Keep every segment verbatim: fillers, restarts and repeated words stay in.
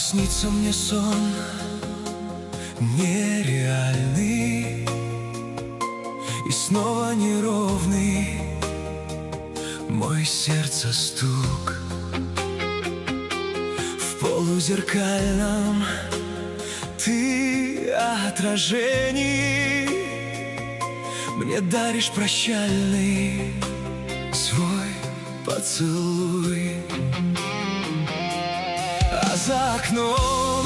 снится мне сон нереальный и снова неровный мой сердце стук. В полузеркальном ты отражении мне даришь прощальный свой поцелуй. А за окном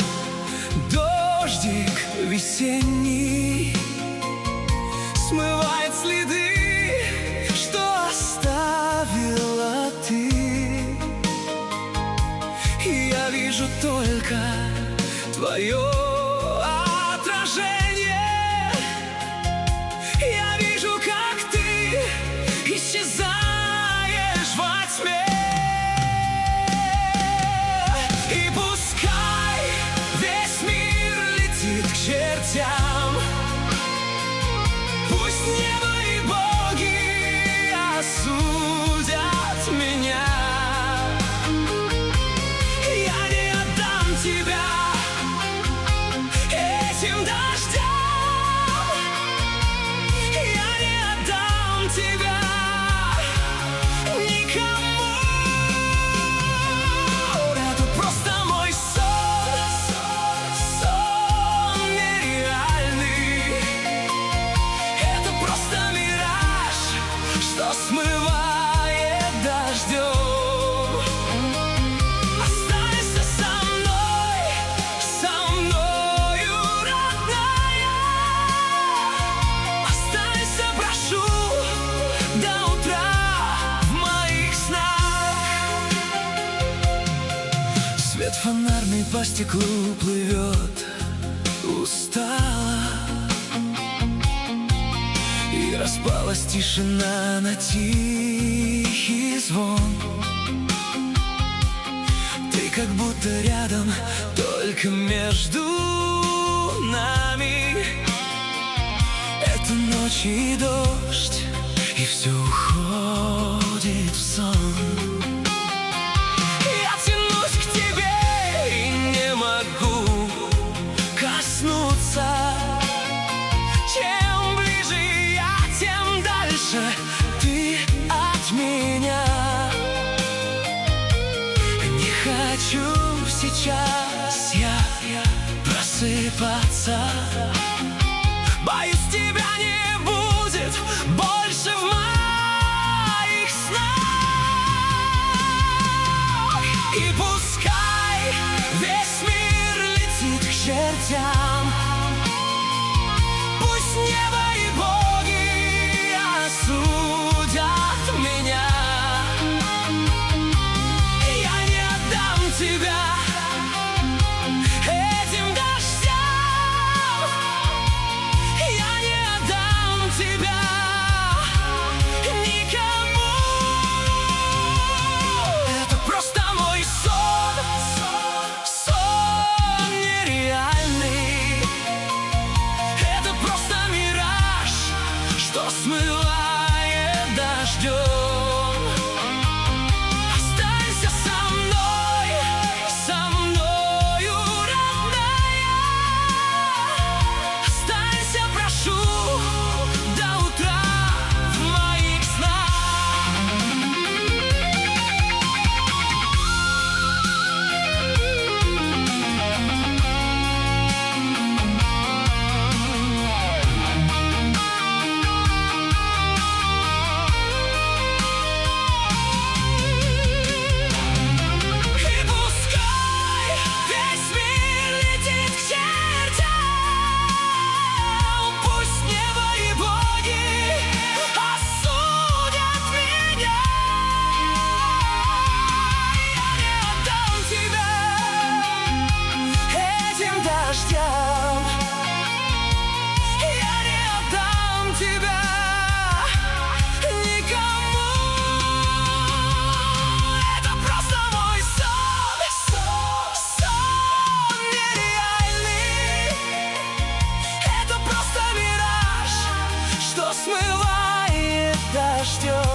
дождик весенний смывает следы, что оставила ты. И я вижу только твое отражение. Я вижу, как ты исчезаешь во тьме. И пускай весь мир летит к чертям, пусть небо и боги осудят меня. Я не отдам тебя этим дождям. Я не отдам тебя никому. Это просто мой сон, сон нереальный. Это просто мираж, что смывает дождем. Останься со мной, со мною, родная. Останься, прошу, до утра в моих снах. Свет фонарный по стеклу плывет устало, и распалась тишина на тихий звон. Ты как будто рядом, только между нами. Это ночь и дождь, и все уходит в сон. Я тянусь к тебе и не могу коснуться. Чем ближе я, тем дальше ты от меня. Не хочу сейчас я просыпаться. Боюсь, тебя не будет больше в моих снах. И пускай весь мир летит к чертям, пусть небо и боги осудят меня. Я не отдам тебя этим дождям. Я не отдам тебя никому. Это просто мой сон, сон нереальный. Это просто мираж, что смывает дождем. Останься со мной, со мною, родная. Останься, прошу, до утра в моих снах. И пускай весь мир летит к чертям, пусть небо и боги осудят меня. Я не отдам тебя этим дождям. Я не отдам тебя никому. Это просто мой сон, сон нереальный. Это просто мираж, что смывает дождем.